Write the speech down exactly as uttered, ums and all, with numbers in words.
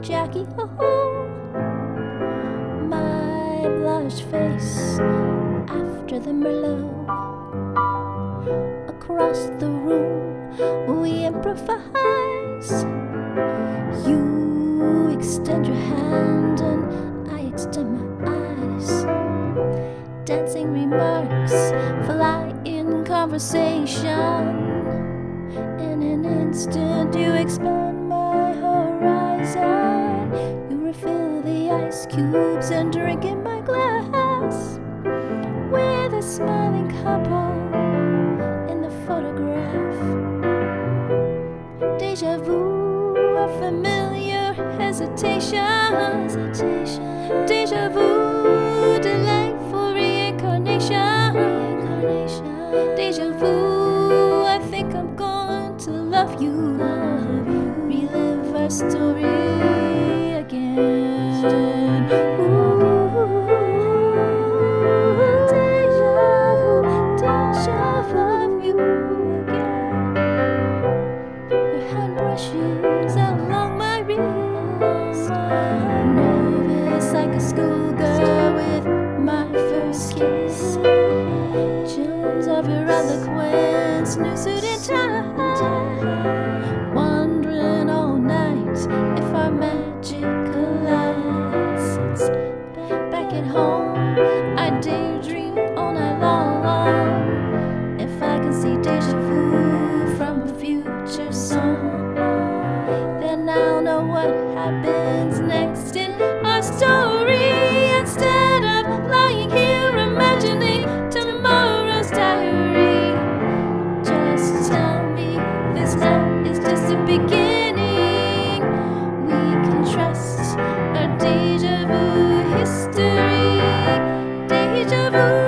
Jackie, oh, my blushed face after the Merlot. Across the room we improvise. You extend your hand and I extend my eyes. Dancing remarks fly in conversation. In an instant you expand my horizon. You refill the ice cubes and drink in my glass. With a smiling couple in the photograph. Deja vu, a familiar hesitation. hesitation. Deja vu, delightful reincarnation. reincarnation. Deja vu, I think I'm going to love you. Love you. Relive our story again. Ooh, deja vu, deja vu, love you again. Your hand brushes along my wrist. Nervous like a schoolgirl with my first kiss. Gems of your eloquence, new suit and tie. Wondering all night if our magic collides. Back at home, I daydream all night long. If I can see deja vu from a future song, then I'll know what happens next in our story. Instead of lying here imagining tomorrow's diary, just tell me this night is just the beginning. We can trust our deja vu history. Deja vu.